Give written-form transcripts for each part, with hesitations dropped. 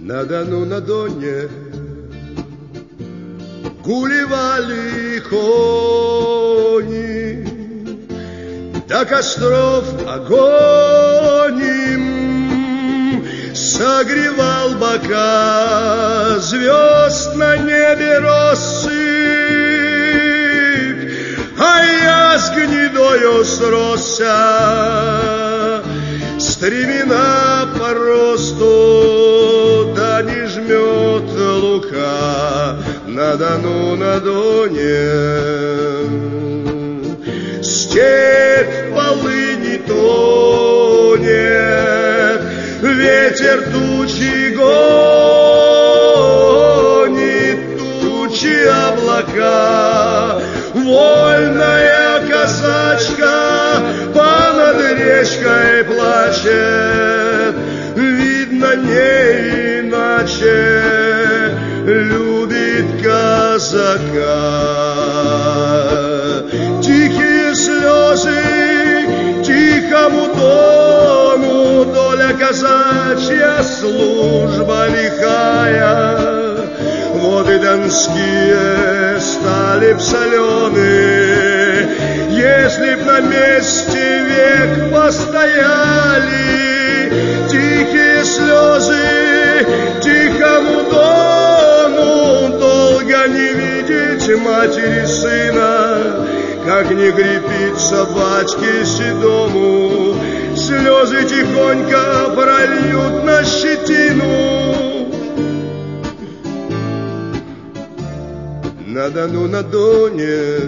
На Дону, на Доне гулевали кони, до костров огонь им согревал бока, звезд на небе россыпь, а я с гнедою сросся, стремена по росту, да не жмет лука на Дону, на Доне. Степь полыни тонет, ветер тучи гонит, тучи облака. Вольная казачка понад речкой плачет, видно, не иначе любит казака. Тихие слезы тихому Дону, доля казачья, служба лихая. Воды донские стали б солены, если б на месте век постояли. Тихие слезы тихому Дону, долго не видеть матери сына, как не крепится батьке седому. Слезы тихонько прольют на щетину. На Дону, на Доне,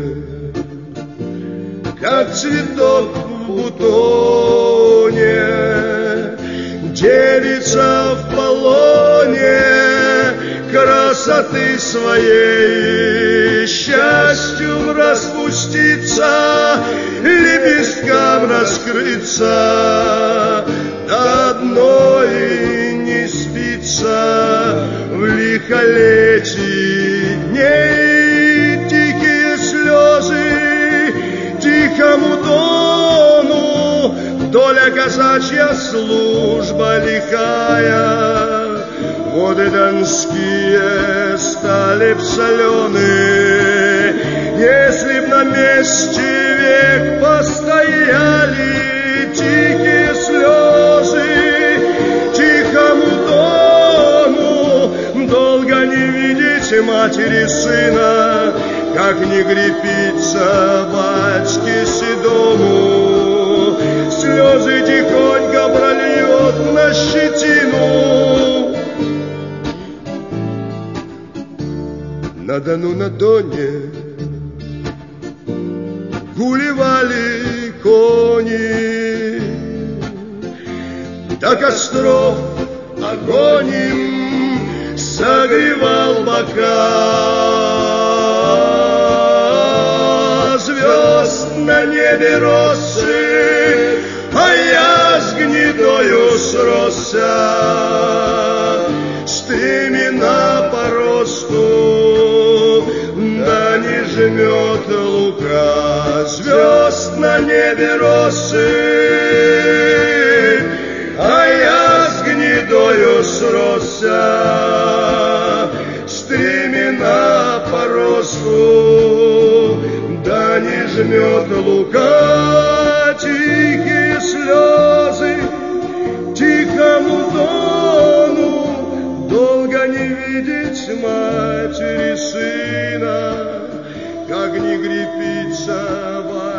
как цветок в бутоне, девица в полоне красоты своей, счастью распуститься, лепесткам раскрыться, до одной не спится в лихолетии дней. Тихие слезы тихому Дону, доля казачья, служба лихая. Воды донские стали б солены, если б на месте век постояли. Тихие слезы тихому Дону, долго не видеть матери сына, как не крепится батьке седому. Слезы тихонько прольет на щетину. На Дону, на Доне гулевали кони, до костров огонь им согревал бока. Звезд на небе россыпь, а я с гнедою сросся, стремена по росту, да не жмет лука. Звезд на небе россыпь, а я с гнедою сросся, стремена по росту, да не жмет лука. Тихие слезы тихому Дону, долго не видеть матери сына, как не крепится